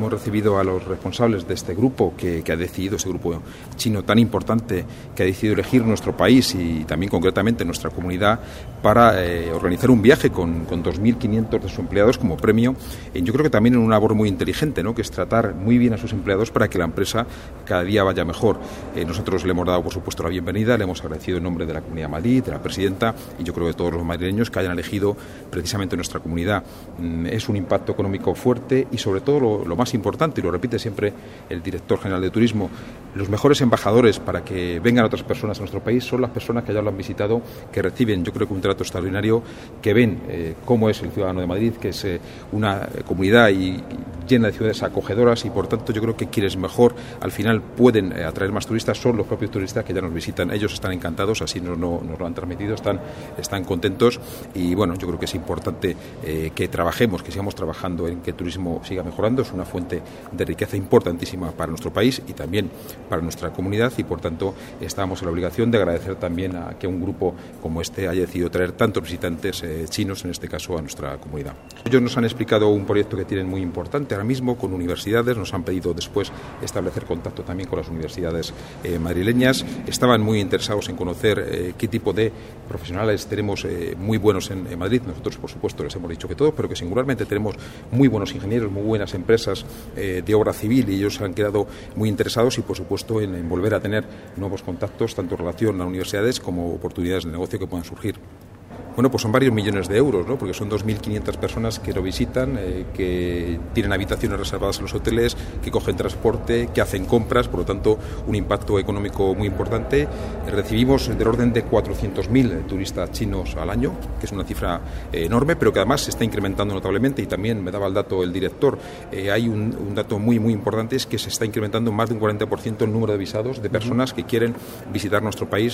hemos recibido a los responsables de este grupo que ha decidido, este grupo chino tan importante, que ha decidido elegir nuestro país y también concretamente nuestra comunidad para organizar un viaje con 2.500 de sus empleados como premio. Yo creo que también en una labor muy inteligente, ¿no?, que es tratar muy bien a sus empleados para que la empresa cada día vaya mejor. Nosotros le hemos dado, por supuesto, la bienvenida, le hemos agradecido en nombre de la Comunidad de Madrid, de la presidenta y yo creo que todos los madrileños que hayan elegido precisamente nuestra comunidad. Es un impacto económico fuerte y sobre todo lo más importante, y lo repite siempre el director general de turismo, los mejores embajadores para que vengan otras personas a nuestro país son las personas que ya lo han visitado, que reciben, yo creo que un trato extraordinario, que ven cómo es el ciudadano de Madrid, que es una comunidad llena de ciudades acogedoras y por tanto yo creo que quienes mejor al final pueden atraer más turistas son los propios turistas que ya nos visitan. Ellos están encantados, así nos lo han transmitido, están contentos y bueno, yo creo que es importante que trabajemos, que sigamos trabajando en que el turismo siga mejorando. Es una fuente de riqueza importantísima para nuestro país y también para nuestra comunidad y por tanto estamos en la obligación de agradecer también a que un grupo como este haya decidido traer tantos visitantes chinos, en este caso a nuestra comunidad. Ellos nos han explicado un proyecto que tienen muy importante ahora mismo con universidades, nos han pedido después establecer contacto también con las universidades madrileñas. Estaban muy interesados en conocer qué tipo de profesionales tenemos muy buenos en Madrid. Nosotros, por supuesto, les hemos dicho que todos, pero que singularmente tenemos muy buenos ingenieros, muy buenas empresas de obra civil y ellos han quedado muy interesados y, por supuesto, en volver a tener nuevos contactos, tanto en relación a universidades como oportunidades de negocio que puedan surgir. Bueno, pues son varios millones de euros, ¿no?, porque son 2.500 personas que lo visitan, que tienen habitaciones reservadas en los hoteles, que cogen transporte, que hacen compras, por lo tanto, un impacto económico muy importante. Recibimos del orden de 400.000 turistas chinos al año, que es una cifra enorme, pero que además se está incrementando notablemente y también me daba el dato el director. Hay un dato muy importante, es que se está incrementando más de un 40% el número de visados de personas que quieren visitar nuestro país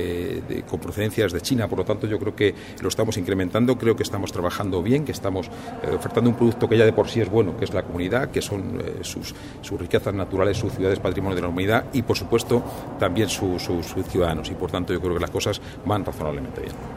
con procedencias de China. Por lo tanto, yo creo que lo estamos incrementando, creo que estamos trabajando bien, que estamos ofertando un producto que ya de por sí es bueno, que es la comunidad, que son sus riquezas naturales, sus ciudades patrimonio de la humanidad y, por supuesto, también sus ciudadanos. Y, por tanto, yo creo que las cosas van razonablemente bien.